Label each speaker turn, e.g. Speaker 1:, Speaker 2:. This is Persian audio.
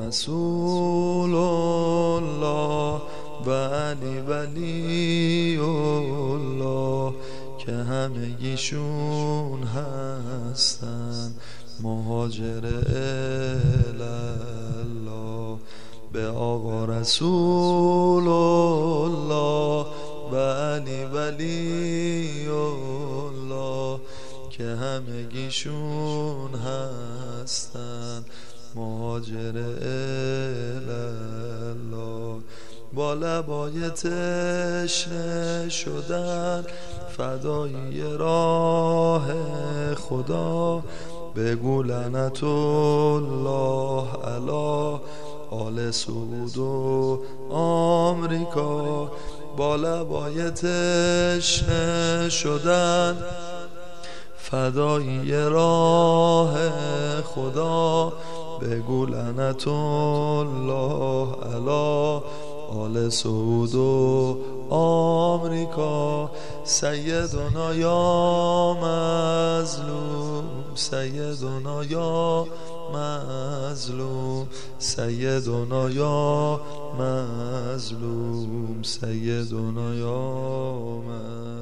Speaker 1: رسول الله و علی ولی الله که همگیشون هستن مهاجر الله. به آقا رسول الله و علی ولی الله که همگیشون هستن مهاجر الله. با لبای تشنه شدن فدایی راه خدا، بگو لعنت الله علی آل سعود و آمریکا. با لبای تشنه شدن فدایی راه خدا، بگو لعنت الله علی آل سعود و آمریکا. سیدنا یا مظلوم، سیدنا یا مظلوم، سیدنا یا مظلوم، سیدنا یا مظلوم.